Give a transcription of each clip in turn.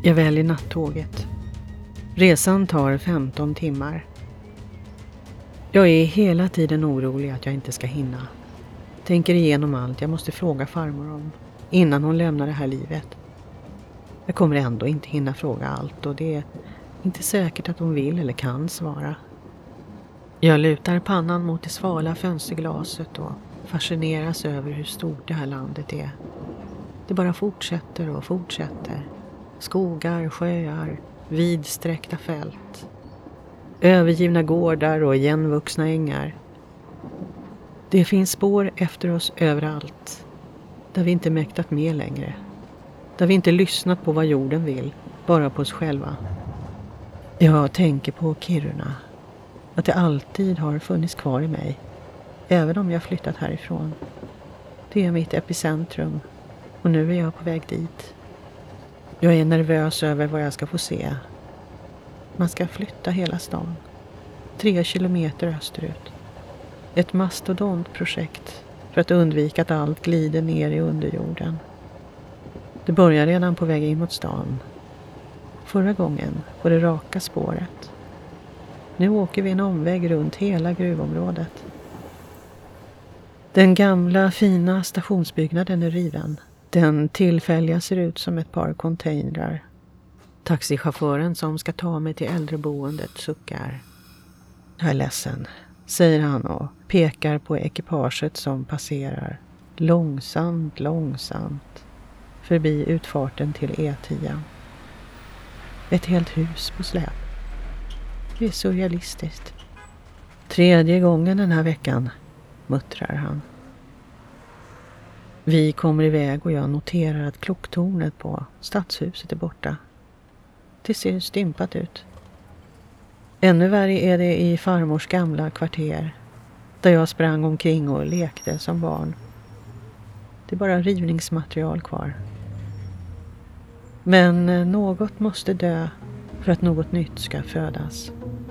Jag väljer nattåget. Resan tar 15 timmar. Jag är hela tiden orolig att jag inte ska hinna. Tänker igenom allt jag måste fråga farmor om innan hon lämnar det här livet. Jag kommer ändå inte hinna fråga allt och det är inte säkert att hon vill eller kan svara. Jag lutar pannan mot det svala fönsterglaset och fascineras över hur stort det här landet är. Det bara fortsätter och fortsätter. Skogar, sjöar, vidsträckta fält. Övergivna gårdar och igenvuxna ängar. Det finns spår efter oss överallt. Där vi inte mäktat med längre. Där vi inte lyssnat på vad jorden vill, bara på oss själva. Jag tänker på Kiruna. Att det alltid har funnits kvar i mig. Även om jag flyttat härifrån. Det är mitt epicentrum. Och nu är jag på väg dit. Jag är nervös över vad jag ska få se. Man ska flytta hela stan. 3 kilometer österut. Ett mastodontprojekt för att undvika att allt glider ner i underjorden. Det börjar redan på väg in mot stan. Förra gången på det raka spåret. Nu åker vi en omväg runt hela gruvområdet. Den gamla fina stationsbyggnaden är riven. Den tillfälliga ser ut som ett par containrar. Taxichauffören som ska ta mig till äldreboendet suckar. Jag är ledsen, säger han och pekar på ekipaget som passerar. Långsamt. Förbi utfarten till E10. Ett helt hus på släp. Det är surrealistiskt. 3:e gången den här veckan, muttrar han. Vi kommer iväg och jag noterar att klocktornet på stadshuset är borta. Det ser stympat ut. Ännu värre är det i farmors gamla kvarter, där jag sprang omkring och lekte som barn. Det är bara rivningsmaterial kvar. Men något måste dö för att något nytt ska födas.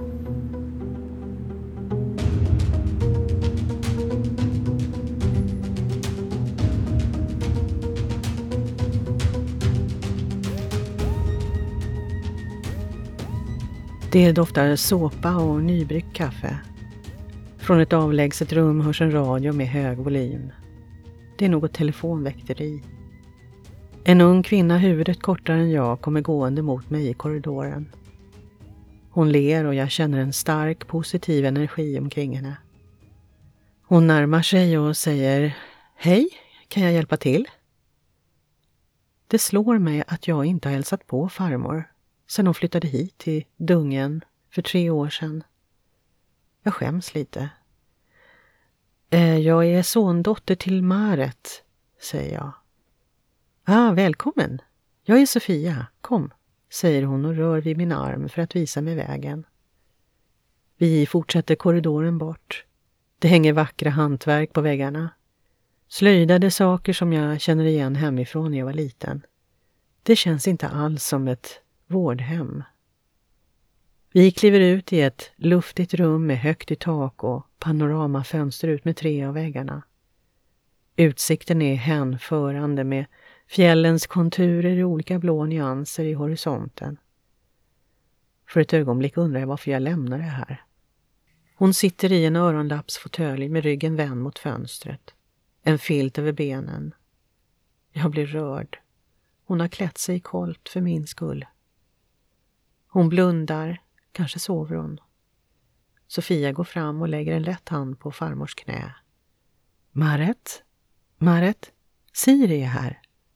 Det doftar såpa och nybryggt kaffe. Från ett avlägset rum hörs en radio med hög volym. Det är något telefonväkteri. En ung kvinna, huvudet kortare än jag, kommer gående mot mig i korridoren. Hon ler och jag känner en stark positiv energi omkring henne. Hon närmar sig och säger: Hej, kan jag hjälpa till? Det slår mig att jag inte har hälsat på farmor sedan hon flyttade hit till Dungen för 3 år sedan. Jag skäms lite. Jag är sondotter till Maret, säger jag. Välkommen. Jag är Sofia. Kom, säger hon och rör vid min arm för att visa mig vägen. Vi fortsätter korridoren bort. Det hänger vackra hantverk på väggarna. Slöjdade saker som jag känner igen hemifrån när jag var liten. Det känns inte alls som ett vårdhem. Vi kliver ut i ett luftigt rum med högt i tak och panoramafönster ut med 3 av väggarna. Utsikten är hänförande med fjällens konturer i olika blå nyanser i horisonten. För ett ögonblick undrar jag varför jag lämnar det här. Hon sitter i en öronlappsfåtölj med ryggen vänd mot fönstret. En filt över benen. Jag blir rörd. Hon har klätt sig i kolt för min skull. Hon blundar, kanske sover hon. Sofia går fram och lägger en lätt hand på farmors knä. Maret, Siri är här.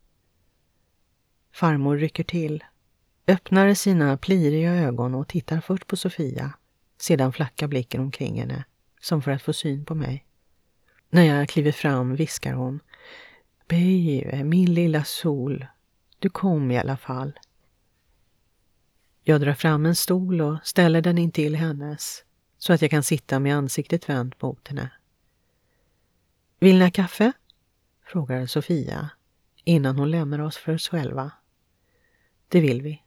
Farmor rycker till, öppnar sina pliriga ögon och tittar först på Sofia, sedan flackar blicken omkring henne, som för att få syn på mig. När jag kliver fram viskar hon: Baby, min lilla sol, du kom i alla fall. Jag drar fram en stol och ställer den in till hennes, så att jag kan sitta med ansiktet vänt mot henne. Vill ni ha kaffe? Frågar Sofia, innan hon lämnar oss för oss själva. Det vill vi.